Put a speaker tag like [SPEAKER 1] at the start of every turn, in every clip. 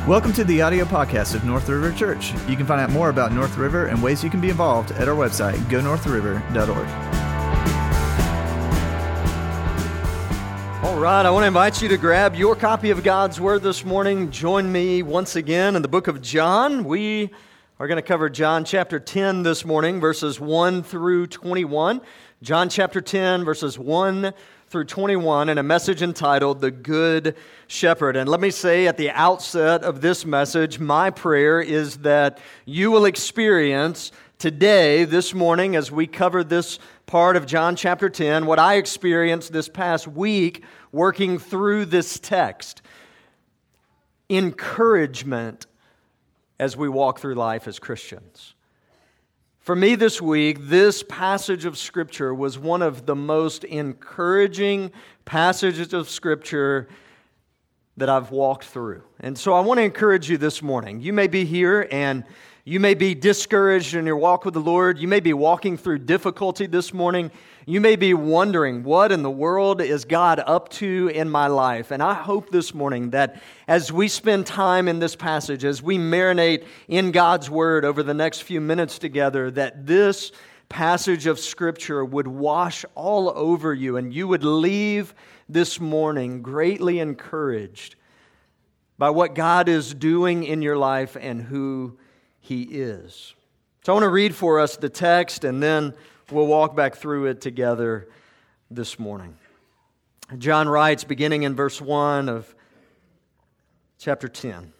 [SPEAKER 1] Welcome to the audio podcast of North River Church. You can find out more about North River and ways you can be involved at our website, gonorthriver.org.
[SPEAKER 2] All right, I want to invite you to grab your copy of God's Word this morning. Join me once again in the book of John. We are going to cover John chapter 10 this morning, verses 1 through 21. John chapter 10, verses 1 through 21, and a message entitled, The Good Shepherd. And let me say at the outset of this message, my prayer is that you will experience today, this morning, as we cover this part of John chapter 10, what I experienced this past week working through this text. Encouragement as we walk through life as Christians. For me this week, this passage of Scripture was one of the most encouraging passages of Scripture that I've walked through. And so I want to encourage you this morning. You may be here and you may be discouraged in your walk with the Lord. You may be walking through difficulty this morning. You may be wondering, what in the world is God up to in my life? And I hope this morning that as we spend time in this passage, as we marinate in God's Word over the next few minutes together, that this passage of Scripture would wash all over you and you would leave this morning greatly encouraged by what God is doing in your life and who He is. So I want to read for us the text and then we'll walk back through it together this morning. John writes, beginning in verse 1 of chapter 10.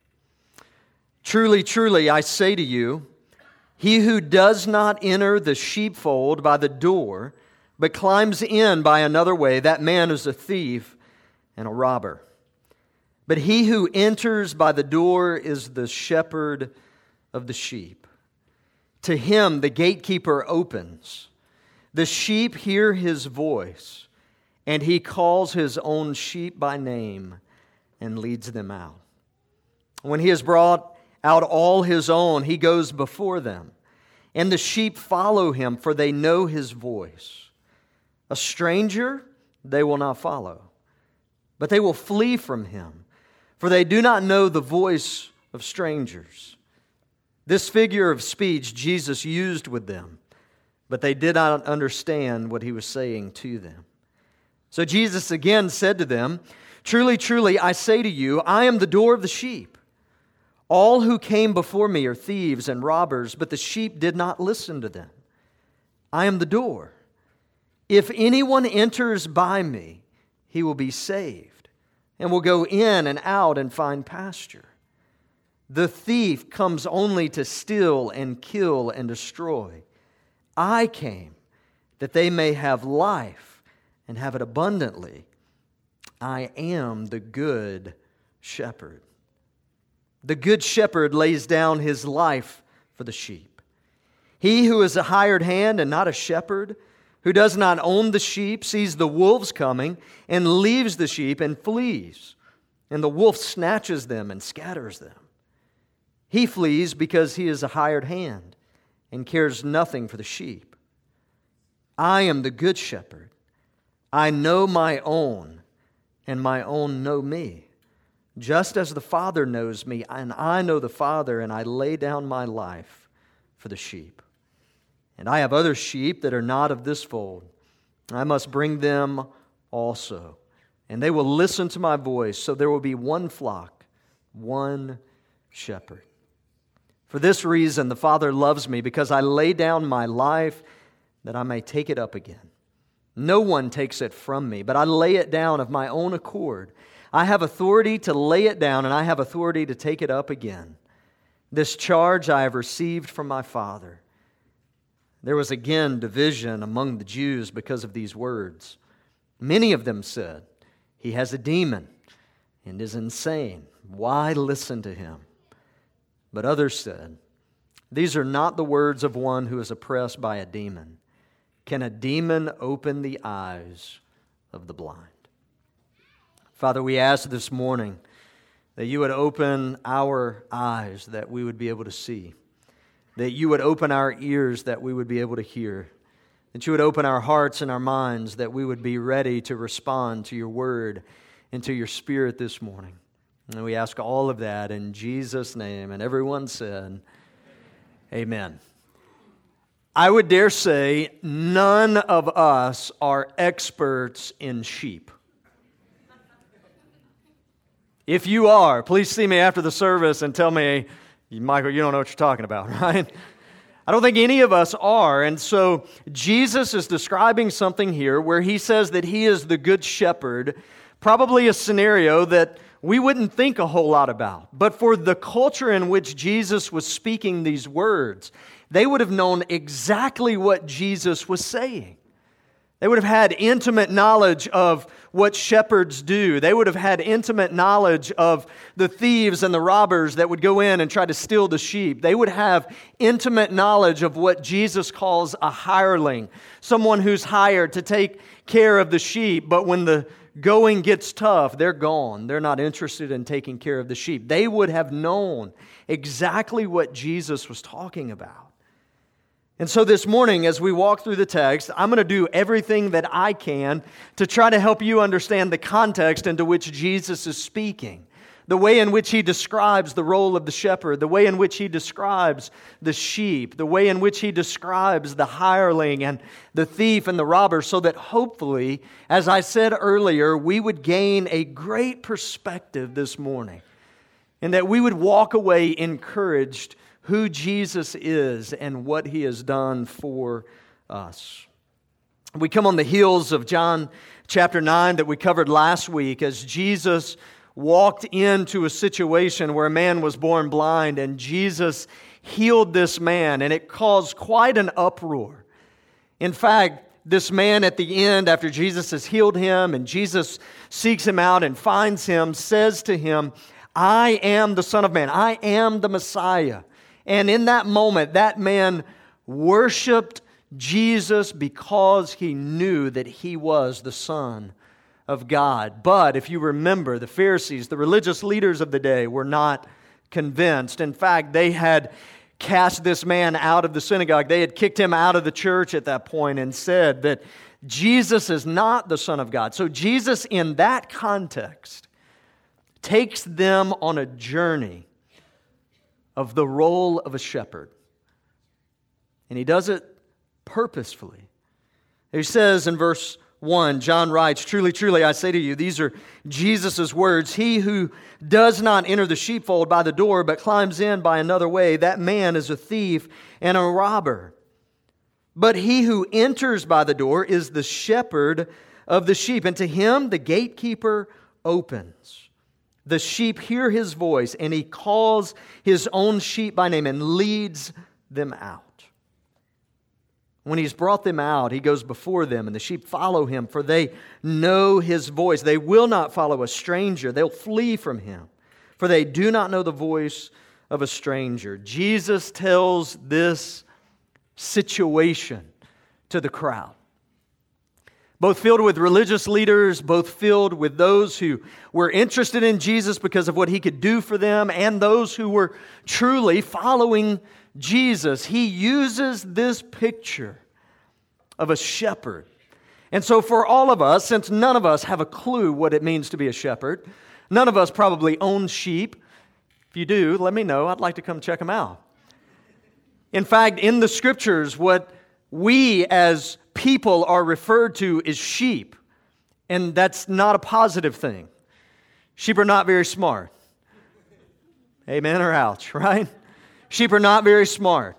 [SPEAKER 2] Truly, truly, I say to you, he who does not enter the sheepfold by the door, but climbs in by another way, that man is a thief and a robber. But he who enters by the door is the shepherd of the sheep. To him the gatekeeper opens. The sheep hear his voice, and he calls his own sheep by name and leads them out. When he has brought out all his own, he goes before them, and the sheep follow him, for they know his voice. A stranger they will not follow, but they will flee from him, for they do not know the voice of strangers. This figure of speech Jesus used with them, but they did not understand what he was saying to them. So Jesus again said to them, Truly, truly, I say to you, I am the door of the sheep. All who came before me are thieves and robbers, but the sheep did not listen to them. I am the door. If anyone enters by me, he will be saved, and will go in and out and find pasture. The thief comes only to steal and kill and destroy. I came that they may have life and have it abundantly. I am the good shepherd. The good shepherd lays down his life for the sheep. He who is a hired hand and not a shepherd, who does not own the sheep, sees the wolves coming and leaves the sheep and flees. And the wolf snatches them and scatters them. He flees because he is a hired hand and cares nothing for the sheep. I am the good shepherd. I know my own, and my own know me. Just as the Father knows me, and I know the Father, and I lay down my life for the sheep. And I have other sheep that are not of this fold. I must bring them also. And they will listen to my voice, so there will be one flock, one shepherd. For this reason the Father loves me, because I lay down my life that I may take it up again. No one takes it from me, but I lay it down of my own accord. I have authority to lay it down, and I have authority to take it up again. This charge I have received from my Father. There was again division among the Jews because of these words. Many of them said, He has a demon and is insane. Why listen to him? But others said, These are not the words of one who is oppressed by a demon. Can a demon open the eyes of the blind? Father, we ask this morning that you would open our eyes that we would be able to see, that you would open our ears that we would be able to hear, that you would open our hearts and our minds that we would be ready to respond to your word and to your Spirit this morning. And we ask all of that in Jesus' name. And everyone said, amen. I would dare say none of us are experts in sheep. If you are, please see me after the service and tell me, Michael, you don't know what you're talking about, right? I don't think any of us are. And so Jesus is describing something here where he says that he is the good shepherd, probably a scenario that we wouldn't think a whole lot about. But for the culture in which Jesus was speaking these words, they would have known exactly what Jesus was saying. They would have had intimate knowledge of what shepherds do. They would have had intimate knowledge of the thieves and the robbers that would go in and try to steal the sheep. They would have intimate knowledge of what Jesus calls a hireling, someone who's hired to take care of the sheep, but when the going gets tough, they're gone. They're not interested in taking care of the sheep. They would have known exactly what Jesus was talking about. And so this morning, as we walk through the text, I'm going to do everything that I can to try to help you understand the context into which Jesus is speaking, the way in which he describes the role of the shepherd, the way in which he describes the sheep, the way in which he describes the hireling and the thief and the robber, so that hopefully, as I said earlier, we would gain a great perspective this morning and that we would walk away encouraged who Jesus is and what he has done for us. We come on the heels of John chapter 9 that we covered last week as Jesus walked into a situation where a man was born blind and Jesus healed this man, and it caused quite an uproar. In fact, this man at the end, after Jesus has healed him and Jesus seeks him out and finds him, says to him, "I am the Son of Man. I am the Messiah." And in that moment, that man worshiped Jesus because he knew that he was the Son of God. But if you remember, the Pharisees, the religious leaders of the day, were not convinced. In fact, they had cast this man out of the synagogue. They had kicked him out of the church at that point and said that Jesus is not the Son of God. So Jesus, in that context, takes them on a journey of the role of a shepherd. And he does it purposefully. He says in verse 1, John writes, "Truly, truly, I say to you," these are Jesus' words, "he who does not enter the sheepfold by the door, but climbs in by another way, that man is a thief and a robber. But he who enters by the door is the shepherd of the sheep, and to him the gatekeeper opens. The sheep hear his voice, and he calls his own sheep by name and leads them out. When he's brought them out, he goes before them, and the sheep follow him, for they know his voice. They will not follow a stranger. They'll flee from him, for they do not know the voice of a stranger." Jesus tells this situation to the crowd, both filled with religious leaders, both filled with those who were interested in Jesus because of what he could do for them, and those who were truly following Jesus. He uses this picture of a shepherd. And so for all of us, since none of us have a clue what it means to be a shepherd, none of us probably own sheep. If you do, let me know. I'd like to come check them out. In fact, in the Scriptures, what we as people are referred to as sheep, and that's not a positive thing. Sheep are not very smart. Amen or ouch, right? Sheep are not very smart.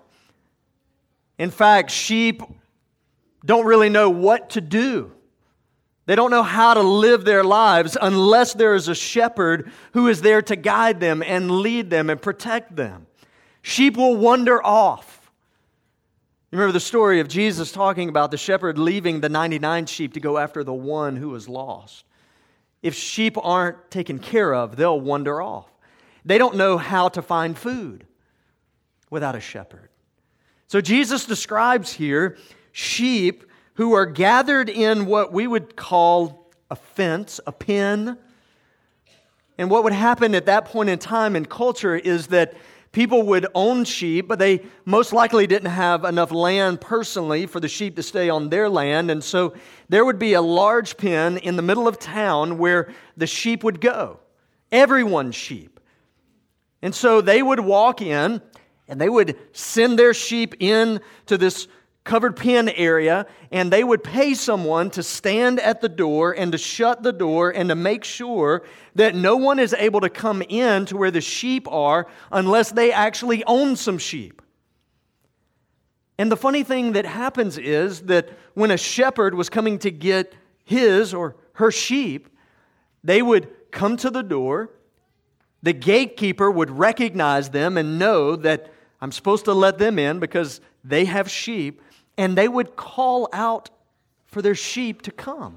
[SPEAKER 2] In fact, sheep don't really know what to do. They don't know how to live their lives unless there is a shepherd who is there to guide them and lead them and protect them. Sheep will wander off. You remember the story of Jesus talking about the shepherd leaving the 99 sheep to go after the one who was lost. If sheep aren't taken care of, they'll wander off. They don't know how to find food without a shepherd. So Jesus describes here sheep who are gathered in what we would call a fence, a pen. And what would happen at that point in time in culture is that people would own sheep, but they most likely didn't have enough land personally for the sheep to stay on their land. And so there would be a large pen in the middle of town where the sheep would go. everyone's sheep. And so they would walk in and they would send their sheep in to this covered pen area, and they would pay someone to stand at the door and to shut the door and to make sure that no one is able to come in to where the sheep are unless they actually own some sheep. And the funny thing that happens is that when a shepherd was coming to get his or her sheep, they would come to the door. The gatekeeper would recognize them and know that I'm supposed to let them in because they have sheep, and they would call out for their sheep to come.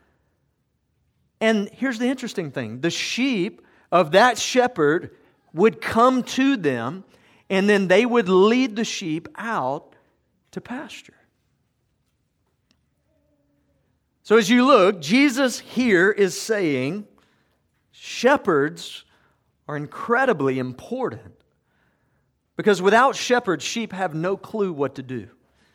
[SPEAKER 2] And here's the interesting thing. The sheep of that shepherd would come to them, and then they would lead the sheep out to pasture. So as you look, Jesus here is saying shepherds are incredibly important, because without shepherds, sheep have no clue what to do.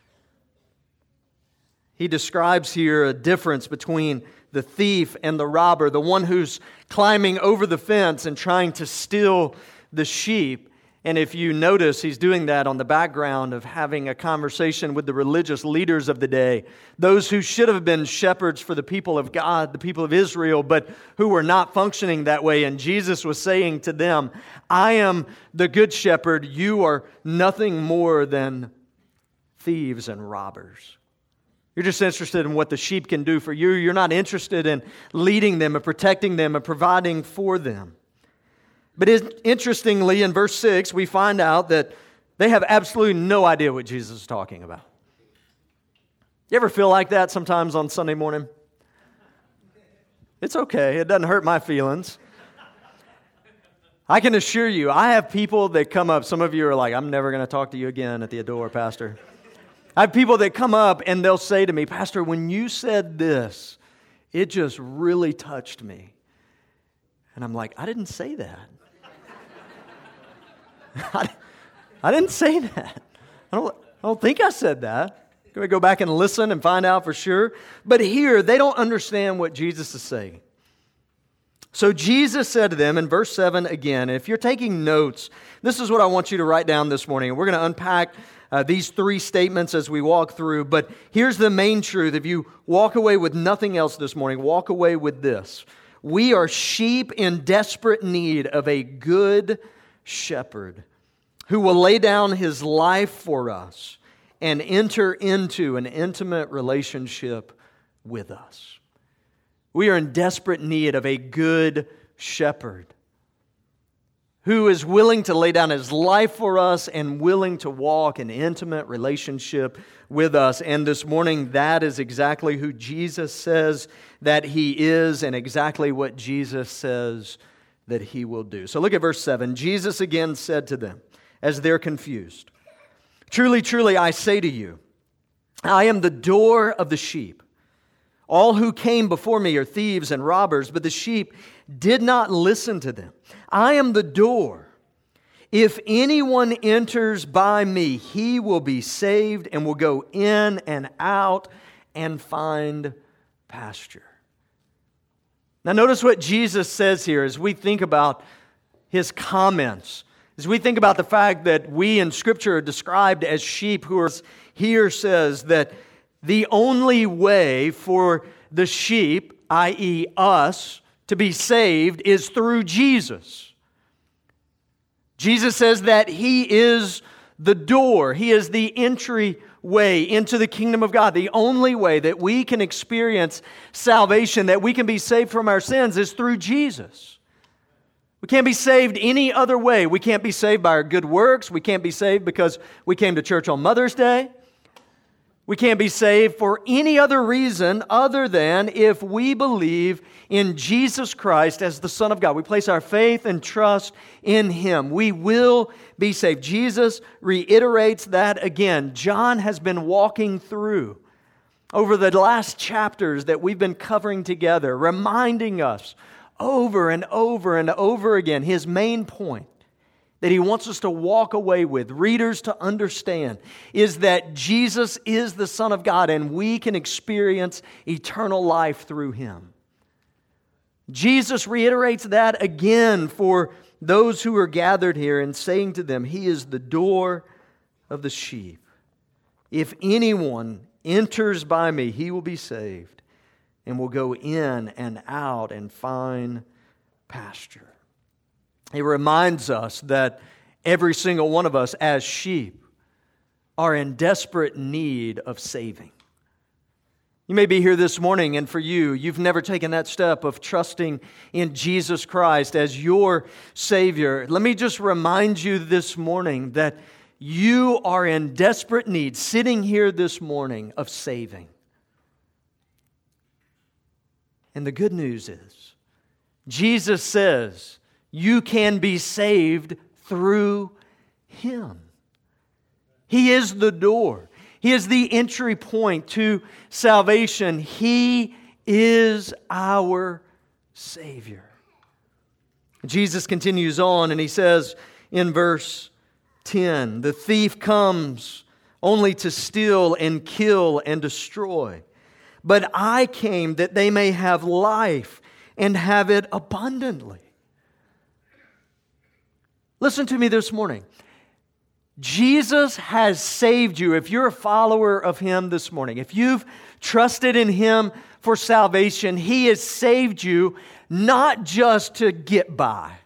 [SPEAKER 2] He describes here a difference between the thief and the robber, the one who's climbing over the fence and trying to steal the sheep. And if you notice, he's doing that on the background of having a conversation with the religious leaders of the day, those who should have been shepherds for the people of God, the people of Israel, but who were not functioning that way. And Jesus was saying to them, I am the good shepherd. You are nothing more than thieves and robbers. You're just interested in what the sheep can do for you. You're not interested in leading them and protecting them and providing for them. But interestingly, in verse 6, we find out that they have absolutely no idea what Jesus is talking about. You ever feel like that sometimes on Sunday morning? It's okay. It doesn't hurt my feelings. I can assure you, I have people that come up. Some of you are like, I'm never going to talk to you again at the Adore, Pastor. I have people that come up and they'll say to me, Pastor, when you said this, it just really touched me. And I'm like, I didn't say that. I didn't say that. I don't think I said that. Can we go back and listen and find out for sure? But here, they don't understand what Jesus is saying. So Jesus said to them in verse 7 again, and if you're taking notes, this is what I want you to write down this morning. We're going to unpack these three statements as we walk through. But here's the main truth. If you walk away with nothing else this morning, walk away with this. We are sheep in desperate need of a good shepherd who will lay down his life for us and enter into an intimate relationship with us. We are in desperate need of a good shepherd who is willing to lay down his life for us and willing to walk in intimate relationship with us. And this morning, that is exactly who Jesus says that he is and exactly what Jesus says that he will do. So look at verse 7. Jesus again said to them, as they're confused, truly, truly, I say to you, I am the door of the sheep. All who came before me are thieves and robbers, but the sheep did not listen to them. I am the door. If anyone enters by me, he will be saved and will go in and out and find pasture. Now notice what Jesus says here as we think about his comments. As we think about the fact that we in Scripture are described as sheep who are here says that the only way for the sheep, i.e. us, to be saved is through Jesus. Jesus says that he is the door. He is the entryway into the kingdom of God. The only way that we can experience salvation, that we can be saved from our sins, is through Jesus. We can't be saved any other way. We can't be saved by our good works. We can't be saved because we came to church on Mother's Day. We can't be saved for any other reason other than if we believe in Jesus Christ as the Son of God. We place our faith and trust in him. We will be saved. Jesus reiterates that again. John has been walking through over the last chapters that we've been covering together, reminding us over and over and over again his main point that he wants us to walk away with, readers to understand, is that Jesus is the Son of God and we can experience eternal life through him. Jesus reiterates that again for those who are gathered here and saying to them, He is the door of the sheep. If anyone enters by me, he will be saved and will go in and out and find pasture. It reminds us that every single one of us as sheep are in desperate need of saving. You may be here this morning, and for you, you've never taken that step of trusting in Jesus Christ as your Savior. Let me just remind you this morning that you are in desperate need, sitting here this morning, of saving. And the good news is, Jesus says you can be saved through Him. He is the door. He is the entry point to salvation. He is our Savior. Jesus continues on and He says in verse 10, the thief comes only to steal and kill and destroy. But I came that they may have life and have it abundantly. Listen to me this morning. Jesus has saved you. If you're a follower of Him this morning, if you've trusted in Him for salvation, He has saved you not just to get by.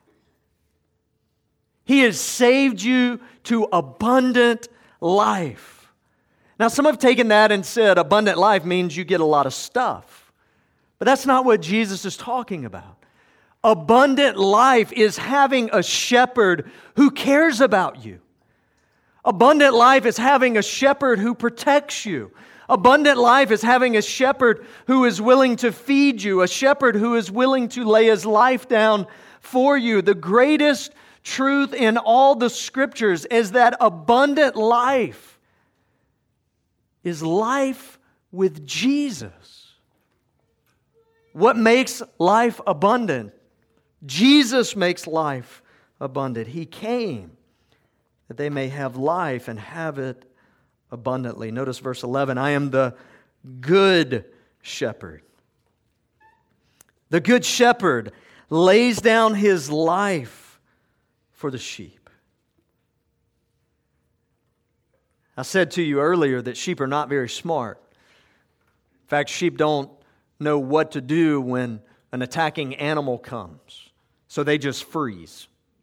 [SPEAKER 2] He has saved you to abundant life. Now, some have taken that and said abundant life means you get a lot of stuff. But that's not what Jesus is talking about. Abundant life is having a shepherd who cares about you. Abundant life is having a shepherd who protects you. Abundant life is having a shepherd who is willing to feed you, a shepherd who is willing to lay his life down for you. The greatest truth in all the Scriptures is that abundant life is life with Jesus. What makes life abundant? Jesus makes life abundant. He came that they may have life and have it abundantly. Notice verse 11, I am the good shepherd. The good shepherd lays down his life for the sheep. I said to you earlier that sheep are not very smart. In fact, sheep don't know what to do when an attacking animal comes. So they just freeze.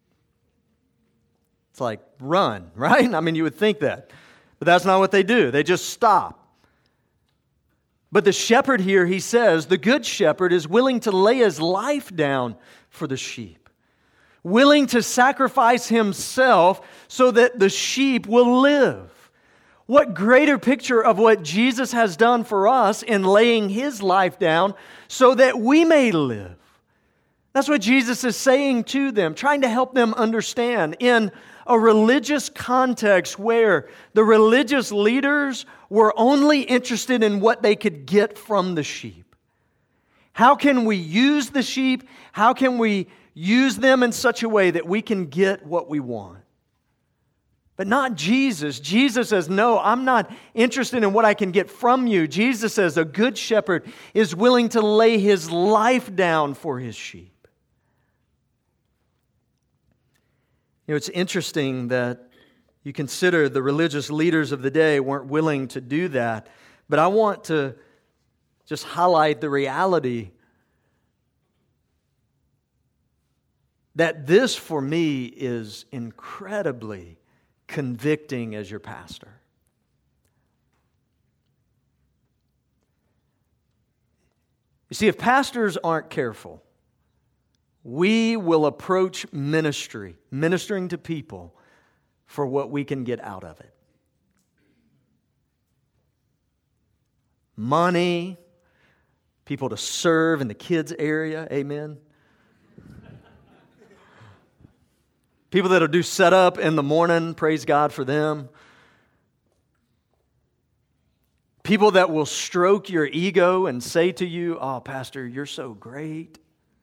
[SPEAKER 2] It's like, run, right? I mean, you would think that. But that's not what they do. They just stop. But the shepherd here, he says, the good shepherd is willing to lay his life down for the sheep. Willing to sacrifice himself so that the sheep will live. What greater picture of what Jesus has done for us in laying His life down so that we may live. That's what Jesus is saying to them, trying to help them understand in a religious context where the religious leaders were only interested in what they could get from the sheep. How can we use the sheep? How can we use them in such a way that we can get what we want? But not Jesus. Jesus says, no, I'm not interested in what I can get from you. Jesus says a good shepherd is willing to lay his life down for his sheep. You know, it's interesting that you consider the religious leaders of the day weren't willing to do that. But I want to just highlight the reality that this, for me, is incredibly convicting as your pastor. You see, if pastors aren't careful, we will approach ministering to people, for what we can get out of it. Money, people to serve in the kids' area, amen. People that'll do setup in the morning, praise God for them. People that will stroke your ego and say to you, oh, Pastor, you're so great.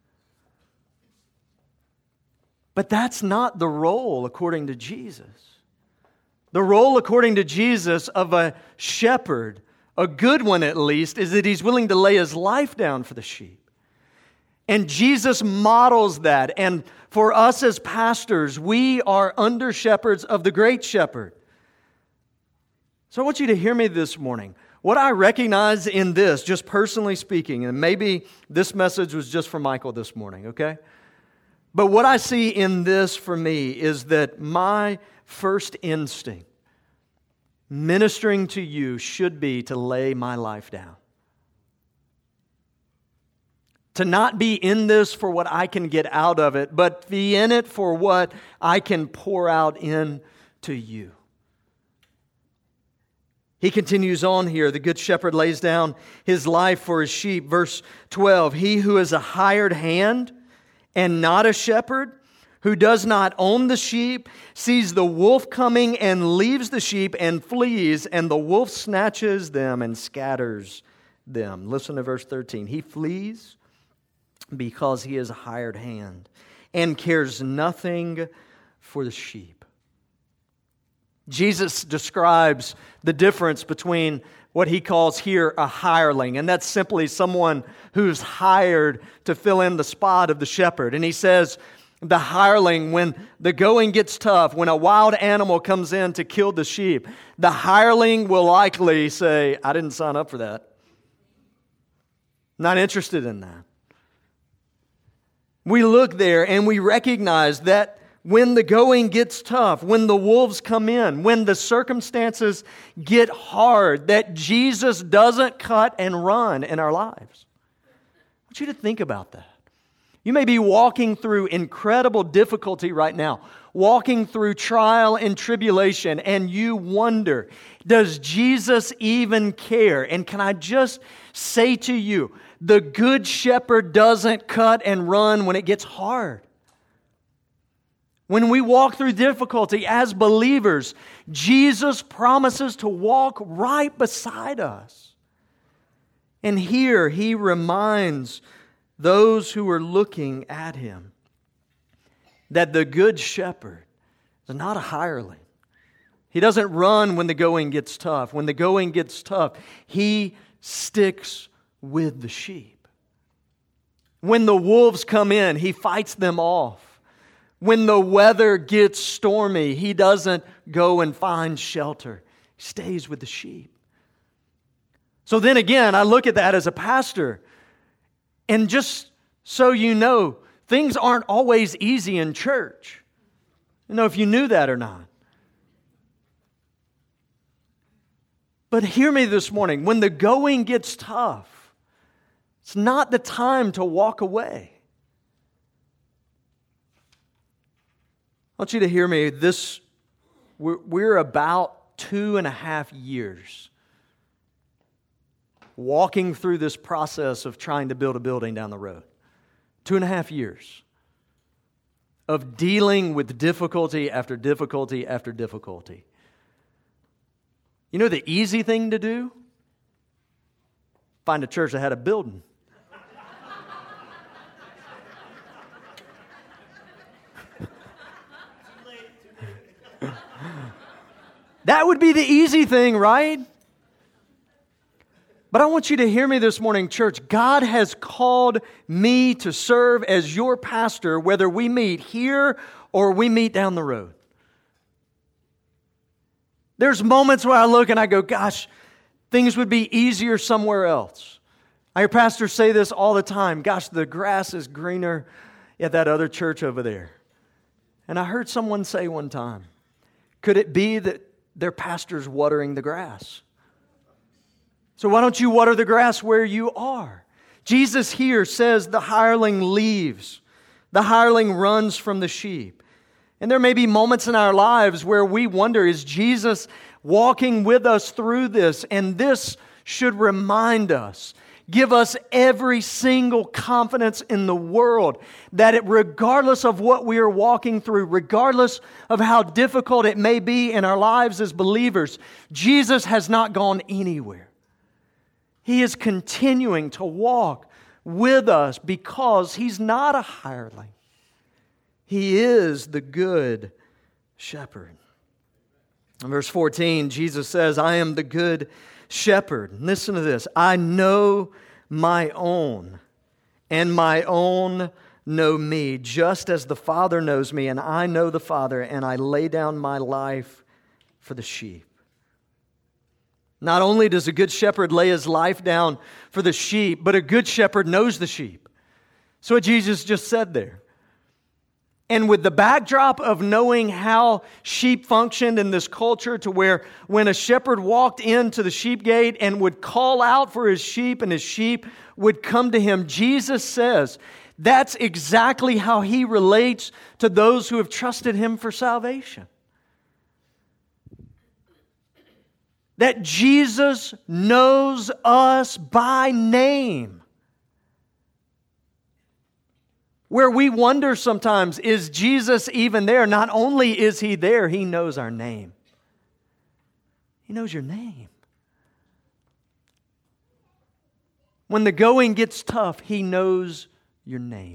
[SPEAKER 2] But that's not the role according to Jesus. The role according to Jesus of a shepherd, a good one at least, is that he's willing to lay his life down for the sheep. And Jesus models that. And for us as pastors, we are under shepherds of the great shepherd. So I want you to hear me this morning. What I recognize in this, just personally speaking, and maybe this message was just for Michael this morning, okay? But what I see in this for me is that my first instinct ministering to you should be to lay my life down. To not be in this for what I can get out of it, but be in it for what I can pour out into you. He continues on here. The good shepherd lays down his life for his sheep. Verse 12, he who is a hired hand and not a shepherd, who does not own the sheep, sees the wolf coming and leaves the sheep and flees, and the wolf snatches them and scatters them. Listen to verse 13. He flees because he is a hired hand and cares nothing for the sheep. Jesus describes the difference between what he calls here a hireling, and that's simply someone who's hired to fill in the spot of the shepherd. And he says, the hireling, when the going gets tough, when a wild animal comes in to kill the sheep, the hireling will likely say, I didn't sign up for that. Not interested in that. We look there and we recognize that when the going gets tough, when the wolves come in, when the circumstances get hard, that Jesus doesn't cut and run in our lives. I want you to think about that. You may be walking through incredible difficulty right now, walking through trial and tribulation, and you wonder, does Jesus even care? And can I just say to you, the good shepherd doesn't cut and run when it gets hard. When we walk through difficulty as believers, Jesus promises to walk right beside us. And here he reminds those who are looking at him that the good shepherd is not a hireling. He doesn't run when the going gets tough. When the going gets tough, he sticks with the sheep. When the wolves come in, he fights them off. When the weather gets stormy, he doesn't go and find shelter. He stays with the sheep. So then again, I look at that as a pastor. And just so you know, things aren't always easy in church. I don't know if you knew that or not. But hear me this morning. When the going gets tough, it's not the time to walk away. I want you to hear me. We're about 2.5 years walking through this process of trying to build a building down the road. 2.5 years of dealing with difficulty after difficulty after difficulty. You know the easy thing to do? Find a church that had a building. That would be the easy thing, right? But I want you to hear me this morning, church. God has called me to serve as your pastor, whether we meet here or we meet down the road. There's moments where I look and I go, gosh, things would be easier somewhere else. I hear pastors say this all the time. Gosh, the grass is greener at that other church over there. And I heard someone say one time, could it be that their pastor's watering the grass? So why don't you water the grass where you are? Jesus here says the hireling leaves. The hireling runs from the sheep. And there may be moments in our lives where we wonder, is Jesus walking with us through this? And this should remind us, give us every single confidence in the world that regardless of what we are walking through, regardless of how difficult it may be in our lives as believers, Jesus has not gone anywhere. He is continuing to walk with us because He's not a hireling. He is the good shepherd. In verse 14, Jesus says, I am the good shepherd. Listen to this. I know my own, and my own know me, just as the Father knows me, and I know the Father, and I lay down my life for the sheep. Not only does a good shepherd lay his life down for the sheep, but a good shepherd knows the sheep. That's what Jesus just said there. And with the backdrop of knowing how sheep functioned in this culture, to where when a shepherd walked into the sheep gate and would call out for his sheep and his sheep would come to him, Jesus says that's exactly how he relates to those who have trusted him for salvation. That Jesus knows us by name. Where we wonder sometimes, is Jesus even there? Not only is He there, He knows our name. He knows your name. When the going gets tough, He knows your name.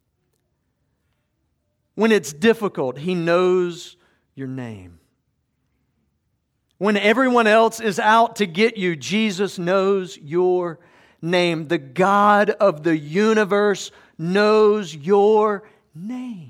[SPEAKER 2] When it's difficult, He knows your name. When everyone else is out to get you, Jesus knows your name. The God of the universe knows your name.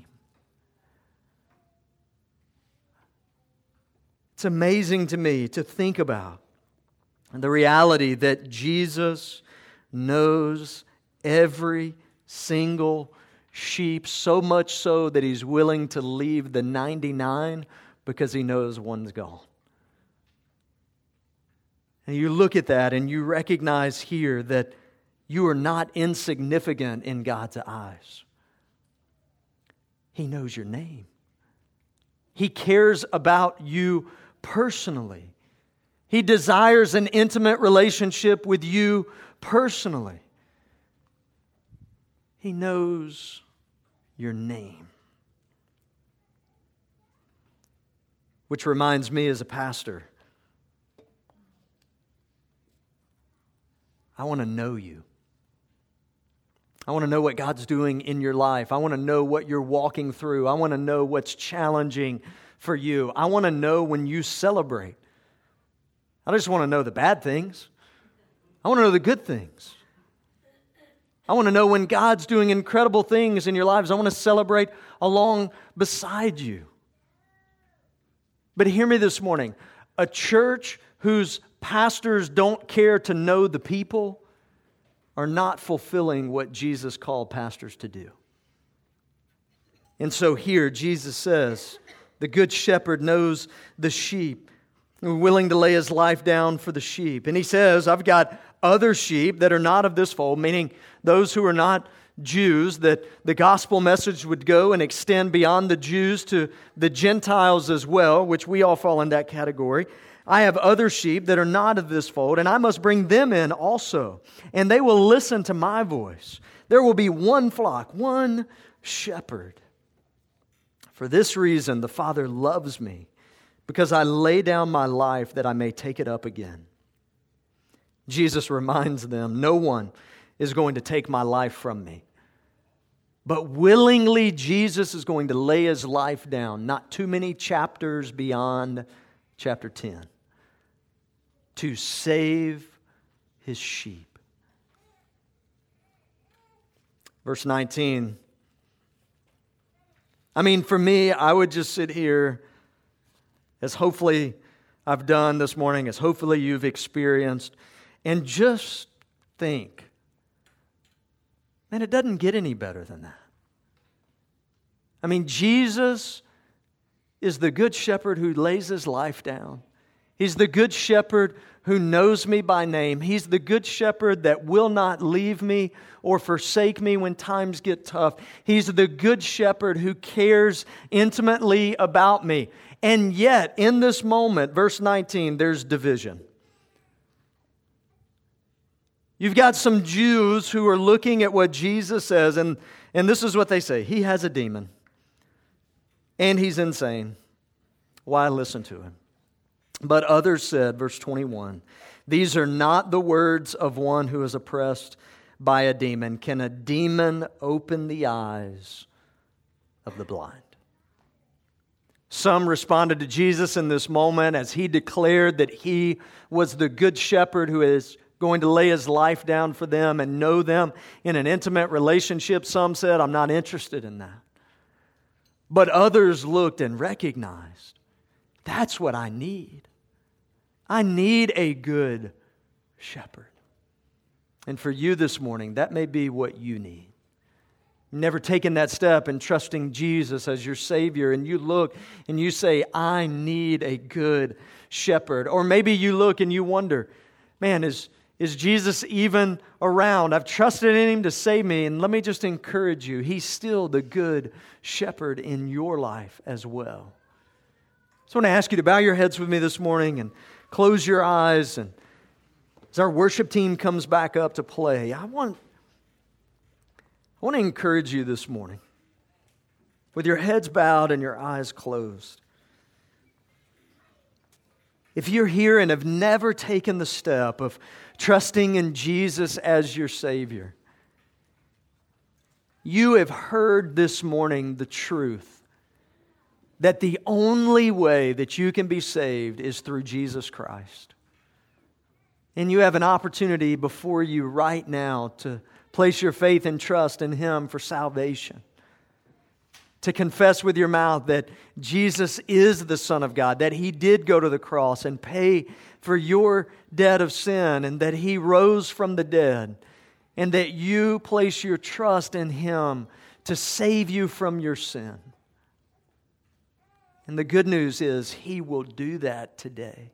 [SPEAKER 2] It's amazing to me to think about the reality that Jesus knows every single sheep, so much so that He's willing to leave the 99 because He knows one's gone. And you look at that and you recognize here that you are not insignificant in God's eyes. He knows your name. He cares about you personally. He desires an intimate relationship with you personally. He knows your name. Which reminds me, as a pastor, I want to know you. I want to know what God's doing in your life. I want to know what you're walking through. I want to know what's challenging for you. I want to know when you celebrate. I don't just want to know the bad things. I want to know the good things. I want to know when God's doing incredible things in your lives. I want to celebrate along beside you. But hear me this morning. A church whose pastors don't care to know the people are not fulfilling what Jesus called pastors to do. And so here Jesus says, the good shepherd knows the sheep, willing to lay his life down for the sheep. And he says, I've got other sheep that are not of this fold, meaning those who are not Jews, that the gospel message would go and extend beyond the Jews to the Gentiles as well, which we all fall in that category. I have other sheep that are not of this fold, and I must bring them in also, and they will listen to my voice. There will be one flock, one shepherd. For this reason, the Father loves me, because I lay down my life that I may take it up again. Jesus reminds them, no one is going to take my life from me. But willingly, Jesus is going to lay His life down, not too many chapters beyond chapter 10, to save His sheep. Verse 19. I mean, for me, I would just sit here, as hopefully I've done this morning, as hopefully you've experienced, and just think, man, it doesn't get any better than that. I mean, Jesus is the good shepherd who lays His life down. He's the good shepherd who knows me by name. He's the good shepherd that will not leave me or forsake me when times get tough. He's the good shepherd who cares intimately about me. And yet, in this moment, verse 19, there's division. You've got some Jews who are looking at what Jesus says, and this is what they say. He has a demon, and he's insane. Why listen to him? But others said, verse 21, these are not the words of one who is oppressed by a demon. Can a demon open the eyes of the blind? Some responded to Jesus in this moment as He declared that He was the good shepherd who has going to lay his life down for them and know them in an intimate relationship. Some said, I'm not interested in that. But others looked and recognized, that's what I need. I need a good shepherd. And for you this morning, that may be what you need. You've never taken that step in trusting Jesus as your Savior, and you look and you say, I need a good shepherd. Or maybe you look and you wonder, man, is Jesus even around? I've trusted in Him to save me, and let me just encourage you, He's still the good shepherd in your life as well. So I want to ask you to bow your heads with me this morning and close your eyes. And as our worship team comes back up to play, I want to encourage you this morning, with your heads bowed and your eyes closed. If you're here and have never taken the step of trusting in Jesus as your Savior, you have heard this morning the truth that the only way that you can be saved is through Jesus Christ. And you have an opportunity before you right now to place your faith and trust in Him for salvation. To confess with your mouth that Jesus is the Son of God, that He did go to the cross and pay for your debt of sin, and that He rose from the dead, and that you place your trust in Him to save you from your sin. And the good news is He will do that today.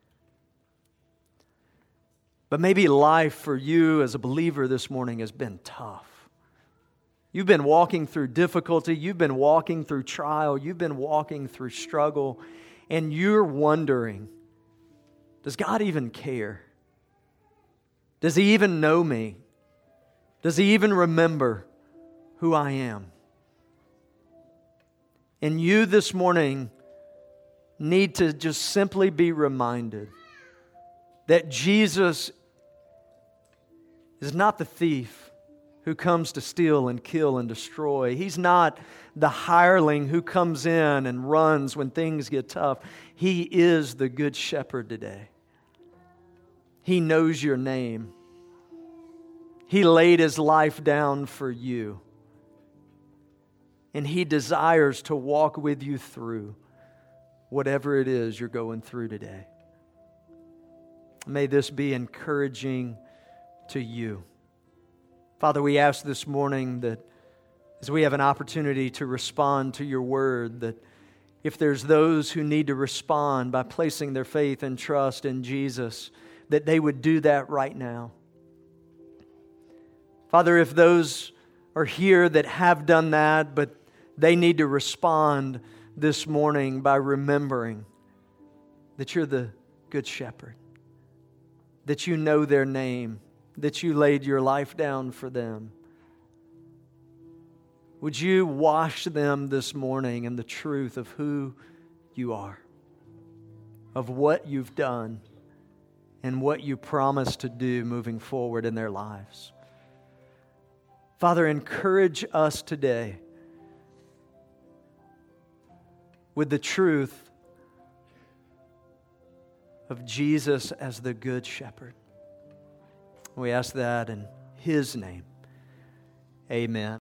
[SPEAKER 2] But maybe life for you as a believer this morning has been tough. You've been walking through difficulty. You've been walking through trial. You've been walking through struggle. And you're wondering, does God even care? Does He even know me? Does He even remember who I am? And you this morning need to just simply be reminded that Jesus is not the thief who comes to steal and kill and destroy. He's not the hireling who comes in and runs when things get tough. He is the good shepherd today. He knows your name. He laid His life down for you. And He desires to walk with you through whatever it is you're going through today. May this be encouraging to you. Father, we ask this morning that as we have an opportunity to respond to your word, that if there's those who need to respond by placing their faith and trust in Jesus, that they would do that right now. Father, if those are here that have done that, but they need to respond this morning by remembering that you're the good shepherd, that you know their name, that you laid your life down for them. Would you wash them this morning in the truth of who you are, of what you've done, and what you promise to do moving forward in their lives? Father, encourage us today with the truth of Jesus as the Good Shepherd. We ask that in His name. Amen.